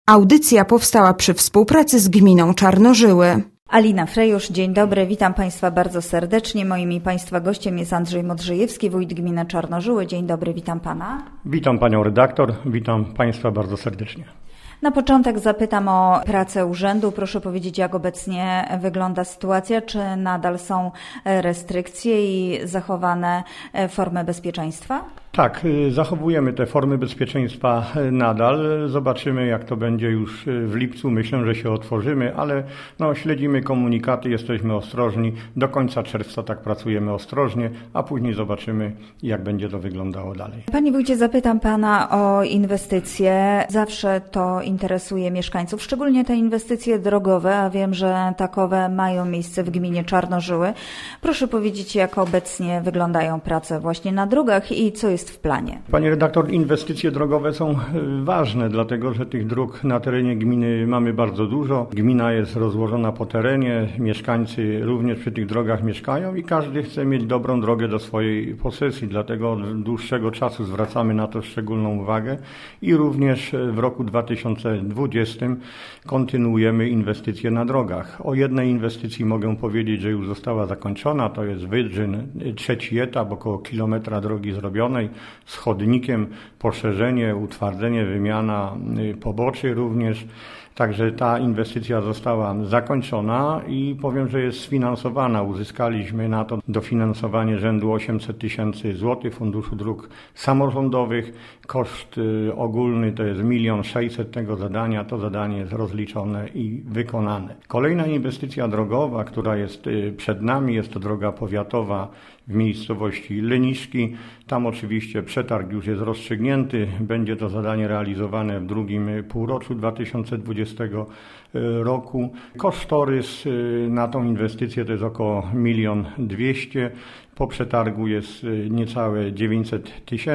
Audycja powstała przy współpracy z gminą Czarnożyły. Alina Frejusz, dzień dobry, witam Państwa bardzo serdecznie. Moim i Państwa gościem jest Andrzej Modrzejewski, wójt gminy Czarnożyły. Dzień dobry, witam Pana. Witam Panią redaktor, witam Państwa bardzo serdecznie. Na początek zapytam o pracę urzędu. Proszę powiedzieć, jak obecnie wygląda sytuacja, czy nadal są restrykcje i zachowane formy bezpieczeństwa? Tak, zachowujemy te formy bezpieczeństwa nadal. Zobaczymy, jak to będzie już w lipcu. Myślę, że się otworzymy, ale śledzimy komunikaty, jesteśmy ostrożni. Do końca czerwca tak pracujemy ostrożnie, a później zobaczymy, jak będzie to wyglądało dalej. Panie wójcie, zapytam Pana o inwestycje. Zawsze to interesuje mieszkańców, szczególnie te inwestycje drogowe, a wiem, że takowe mają miejsce w gminie Czarnożyły. Proszę powiedzieć, jak obecnie wyglądają prace właśnie na drogach i co jest w planie. Pani redaktor, inwestycje drogowe są ważne, dlatego że tych dróg na terenie gminy mamy bardzo dużo. Gmina jest rozłożona po terenie, mieszkańcy również przy tych drogach mieszkają i każdy chce mieć dobrą drogę do swojej posesji, dlatego od dłuższego czasu zwracamy na to szczególną uwagę i również w roku 2020 kontynuujemy inwestycje na drogach. O jednej inwestycji mogę powiedzieć, że już została zakończona, to jest Wydrzyn, trzeci etap, około kilometra drogi zrobionej, z chodnikiem, poszerzenie, utwardzenie, wymiana poboczy również. Także ta inwestycja została zakończona i powiem, że jest sfinansowana. Uzyskaliśmy na to dofinansowanie rzędu 800 000 złotych Funduszu Dróg Samorządowych. Koszt ogólny to jest 1 600 000 tego zadania. To zadanie jest rozliczone i wykonane. Kolejna inwestycja drogowa, która jest przed nami, jest to droga powiatowa w miejscowości Leniszki. Tam oczywiście przetarg już jest rozstrzygnięty. Będzie to zadanie realizowane w drugim półroczu 2020 roku. Kosztorys na tą inwestycję to jest około 1 200 000. Po przetargu jest niecałe 900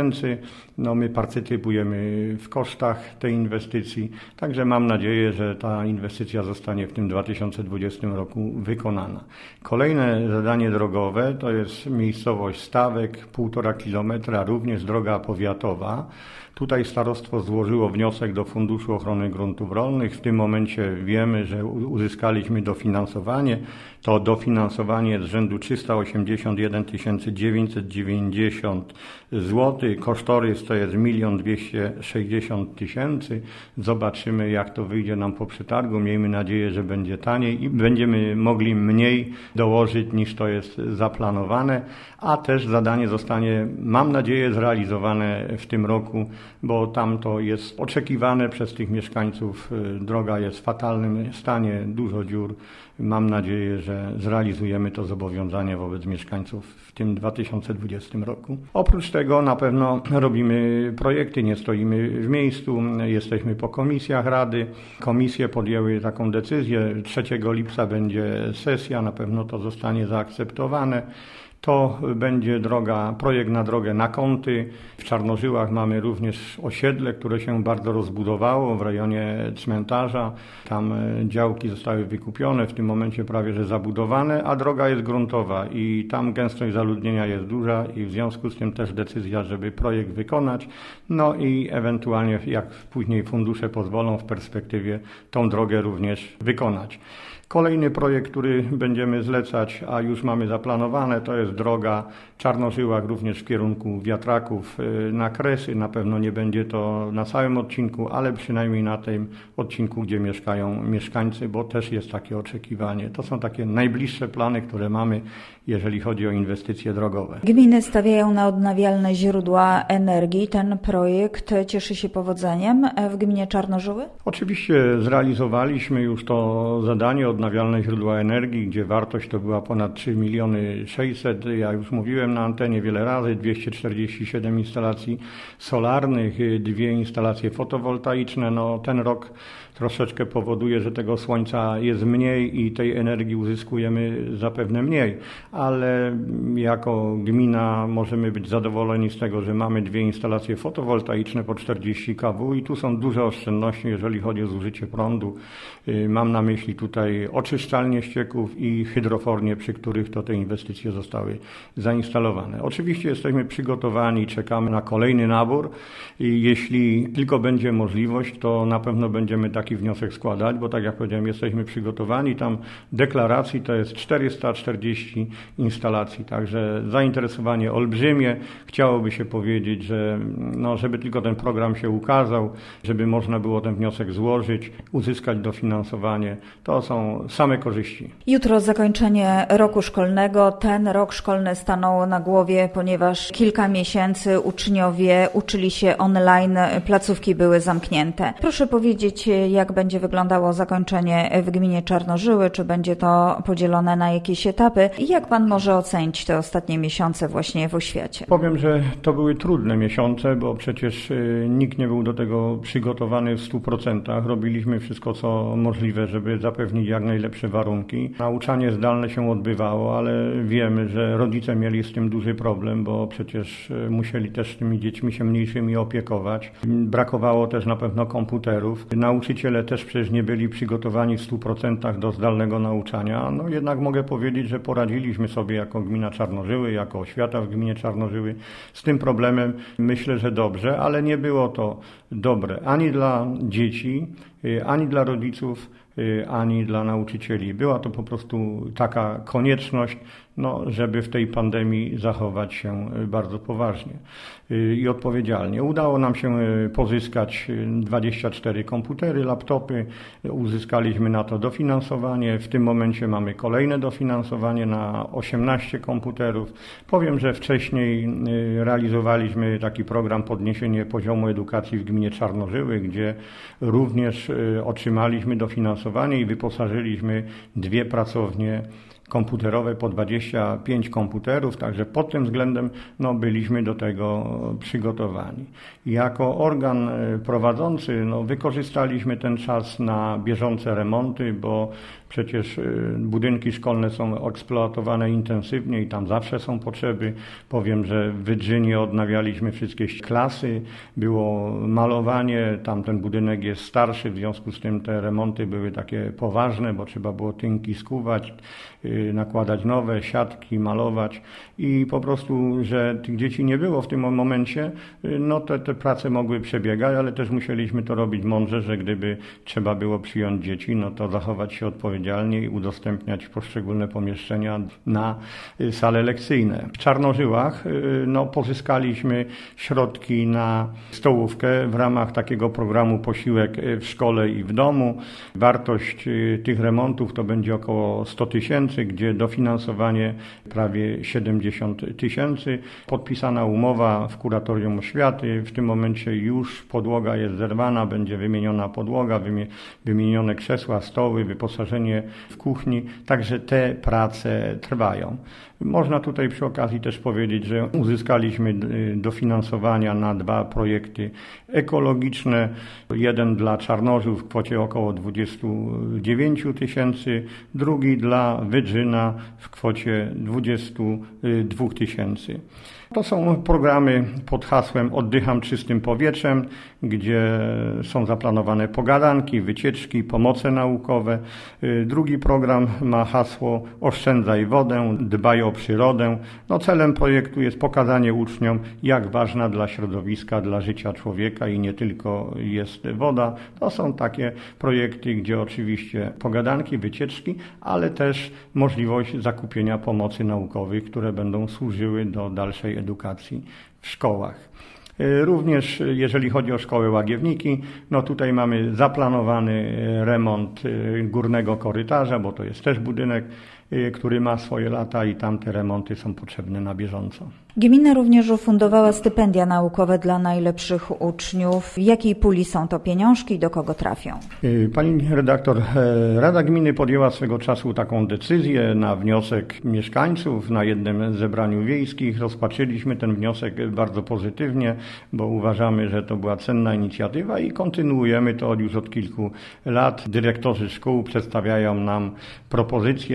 000. My partycypujemy w kosztach tej inwestycji. Także mam nadzieję, że ta inwestycja zostanie w tym 2020 roku wykonana. Kolejne zadanie drogowe to jest miejscowość Stawek, 1,5 kilometra, również droga powiatowa. Tutaj starostwo złożyło wniosek do Funduszu Ochrony Gruntów Rolnych. W tym momencie wiemy, że uzyskaliśmy dofinansowanie. To dofinansowanie z rzędu 381 990 zł. Kosztorys to jest 1 260 000. Zobaczymy, jak to wyjdzie nam po przetargu. Miejmy nadzieję, że będzie taniej i będziemy mogli mniej dołożyć, niż to jest zaplanowane. A też zadanie zostanie, mam nadzieję, zrealizowane w tym roku, bo tam to jest oczekiwane przez tych mieszkańców. Droga jest w fatalnym stanie, dużo dziur. Mam nadzieję, że zrealizujemy to zobowiązanie wobec mieszkańców w tym 2020 roku. Oprócz tego na pewno robimy projekty, nie stoimy w miejscu, jesteśmy po komisjach Rady. Komisje podjęły taką decyzję, 3 lipca będzie sesja, na pewno to zostanie zaakceptowane. To będzie projekt na drogę na Kąty. W Czarnożyłach mamy również osiedle, które się bardzo rozbudowało w rejonie cmentarza. Tam działki zostały wykupione, w tym momencie prawie że zabudowane, a droga jest gruntowa i tam gęstość zaludnienia jest duża i w związku z tym też decyzja, żeby projekt wykonać. I ewentualnie jak później fundusze pozwolą w perspektywie tą drogę również wykonać. Kolejny projekt, który będziemy zlecać, a już mamy zaplanowane, to jest droga Czarnożyłach również w kierunku Wiatraków na Kresy. Na pewno nie będzie to na całym odcinku, ale przynajmniej na tym odcinku, gdzie mieszkają mieszkańcy, bo też jest takie oczekiwanie. To są takie najbliższe plany, które mamy, jeżeli chodzi o inwestycje drogowe. Gminy stawiają na odnawialne źródła energii. Ten projekt cieszy się powodzeniem w gminie Czarnożyły? Oczywiście zrealizowaliśmy już to zadanie odnawialne źródła energii, gdzie wartość to była ponad 3 600 000. Ja już mówiłem na antenie wiele razy, 247 instalacji solarnych, 2 instalacje fotowoltaiczne. Ten rok troszeczkę powoduje, że tego słońca jest mniej i tej energii uzyskujemy zapewne mniej, ale jako gmina możemy być zadowoleni z tego, że mamy 2 instalacje fotowoltaiczne po 40 kW i tu są duże oszczędności, jeżeli chodzi o zużycie prądu. Mam na myśli tutaj oczyszczalnie ścieków i hydrofornie, przy których to te inwestycje zostały zostały zainstalowane. Oczywiście jesteśmy przygotowani, czekamy na kolejny nabór i jeśli tylko będzie możliwość, to na pewno będziemy taki wniosek składać, bo tak jak powiedziałem, jesteśmy przygotowani. Tam deklaracji to jest 440 instalacji, także zainteresowanie olbrzymie. Chciałoby się powiedzieć, że żeby tylko ten program się ukazał, żeby można było ten wniosek złożyć, uzyskać dofinansowanie, to są same korzyści. Jutro zakończenie roku szkolnego. Ten rok szkolny stanął na głowie, ponieważ kilka miesięcy uczniowie uczyli się online, placówki były zamknięte. Proszę powiedzieć, jak będzie wyglądało zakończenie w gminie Czarnożyły, czy będzie to podzielone na jakieś etapy i jak pan może ocenić te ostatnie miesiące właśnie w oświacie? Powiem, że to były trudne miesiące, bo przecież nikt nie był do tego przygotowany w 100%. Robiliśmy wszystko, co możliwe, żeby zapewnić jak najlepsze warunki. Nauczanie zdalne się odbywało, ale wiemy, że rodzice mieli z tym duży problem, bo przecież musieli też tymi dziećmi się mniejszymi opiekować. Brakowało też na pewno komputerów. Nauczyciele też przecież nie byli przygotowani w 100% do zdalnego nauczania. Jednak mogę powiedzieć, że poradziliśmy sobie jako gmina Czarnożyły, jako oświata w gminie Czarnożyły z tym problemem. Myślę, że dobrze, ale nie było to dobre ani dla dzieci, ani dla rodziców, ani dla nauczycieli. Była to po prostu taka konieczność, żeby w tej pandemii zachować się bardzo poważnie i odpowiedzialnie. Udało nam się pozyskać 24 komputery, laptopy, uzyskaliśmy na to dofinansowanie. W tym momencie mamy kolejne dofinansowanie na 18 komputerów. Powiem, że wcześniej realizowaliśmy taki program podniesienie poziomu edukacji w gminie Czarnożyły, gdzie również otrzymaliśmy dofinansowanie i wyposażyliśmy 2 pracownie komputerowe po 25 komputerów, także pod tym względem byliśmy do tego przygotowani. Jako organ prowadzący wykorzystaliśmy ten czas na bieżące remonty, bo przecież budynki szkolne są eksploatowane intensywnie i tam zawsze są potrzeby. Powiem, że w Wydrzynie odnawialiśmy wszystkie klasy, było malowanie, tam ten budynek jest starszy, w związku z tym te remonty były takie poważne, bo trzeba było tynki skuwać, nakładać nowe, siatki, malować i po prostu, że tych dzieci nie było w tym momencie, te prace mogły przebiegać, ale też musieliśmy to robić mądrze, że gdyby trzeba było przyjąć dzieci, to zachować się odpowiedzialnie i udostępniać poszczególne pomieszczenia na sale lekcyjne. W Czarnożyłach pozyskaliśmy środki na stołówkę w ramach takiego programu Posiłek w szkole i w domu. Wartość tych remontów to będzie około 100 000, gdzie dofinansowanie prawie 70 000. Podpisana umowa w Kuratorium Oświaty. W tym momencie już podłoga jest zerwana, będzie wymieniona podłoga, wymienione krzesła, stoły, wyposażenie w kuchni. Także te prace trwają. Można tutaj przy okazji też powiedzieć, że uzyskaliśmy dofinansowania na 2 projekty ekologiczne. Jeden dla Czarnożów w kwocie około 29 000, drugi dla Wydrzyna w kwocie 22 000. To są programy pod hasłem Oddycham czystym powietrzem, gdzie są zaplanowane pogadanki, wycieczki, pomoce naukowe. Drugi program ma hasło Oszczędzaj wodę, dbaj o przyrodę. Celem projektu jest pokazanie uczniom, jak ważna dla środowiska, dla życia człowieka i nie tylko jest woda. To są takie projekty, gdzie oczywiście pogadanki, wycieczki, ale też możliwość zakupienia pomocy naukowych, które będą służyły do dalszej edukacji w szkołach. Również jeżeli chodzi o szkołę Łagiewniki, tutaj mamy zaplanowany remont górnego korytarza, bo to jest też budynek, który ma swoje lata i tam te remonty są potrzebne na bieżąco. Gmina również ufundowała stypendia naukowe dla najlepszych uczniów. W jakiej puli są to pieniążki i do kogo trafią? Pani redaktor, Rada Gminy podjęła swego czasu taką decyzję na wniosek mieszkańców na jednym zebraniu wiejskich. Rozpatrzyliśmy ten wniosek bardzo pozytywnie, bo uważamy, że to była cenna inicjatywa i kontynuujemy to już od kilku lat. Dyrektorzy szkół przedstawiają nam propozycje przyznania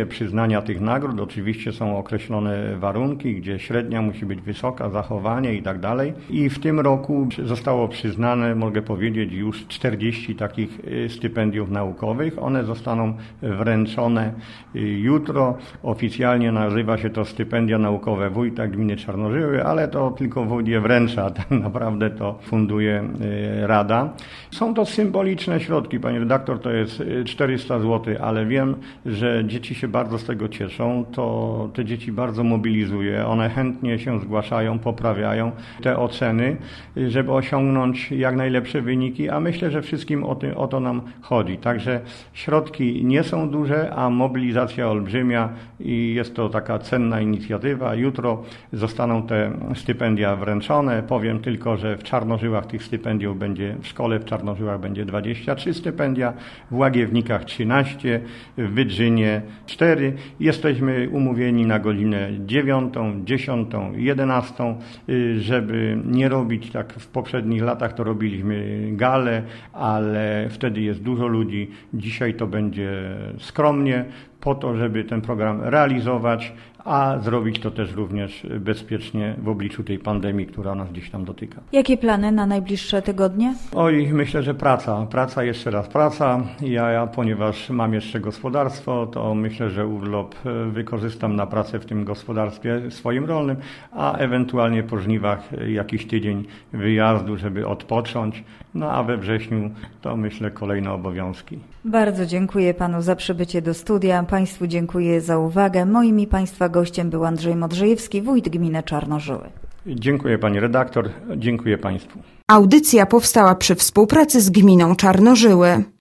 przyznania tych nagród. Oczywiście są określone warunki, gdzie średnia musi być wysoka, zachowanie i tak dalej. I w tym roku zostało przyznane, mogę powiedzieć, już 40 takich stypendiów naukowych. One zostaną wręczone jutro. Oficjalnie nazywa się to stypendia naukowe wójta gminy Czarnożyły, ale to tylko wójt je wręcza, tak naprawdę to funduje Rada. Są to symboliczne środki, pani redaktor, to jest 400 zł, ale wiem, że dzieci się bardzo z tego cieszą, to te dzieci bardzo mobilizuje, one chętnie się zgłaszają, poprawiają te oceny, żeby osiągnąć jak najlepsze wyniki, a myślę, że wszystkim o to nam chodzi. Także środki nie są duże, a mobilizacja olbrzymia i jest to taka cenna inicjatywa. Jutro zostaną te stypendia wręczone. Powiem tylko, że w Czarnożyłach tych stypendiów będzie, w szkole w Czarnożyłach będzie 23 stypendia, w Łagiewnikach 13, w Wydrzynie 4. Jesteśmy umówieni na godzinę 9, 10, 11, żeby nie robić tak w poprzednich latach, to robiliśmy gale, ale wtedy jest dużo ludzi. Dzisiaj to będzie skromnie, po to, żeby ten program realizować, a zrobić to też również bezpiecznie w obliczu tej pandemii, która nas gdzieś tam dotyka. Jakie plany na najbliższe tygodnie? Oj, myślę, że praca, jeszcze raz praca. Ja, ponieważ mam jeszcze gospodarstwo, to myślę, że urlop wykorzystam na pracę w tym gospodarstwie swoim rolnym, a ewentualnie po żniwach jakiś tydzień wyjazdu, żeby odpocząć. No a we wrześniu to myślę kolejne obowiązki. Bardzo dziękuję panu za przybycie do studia. Państwu dziękuję za uwagę. Moim i państwa gościem był Andrzej Modrzejewski, wójt gminy Czarnożyły. Dziękuję pani redaktor, dziękuję państwu. Audycja powstała przy współpracy z gminą Czarnożyły.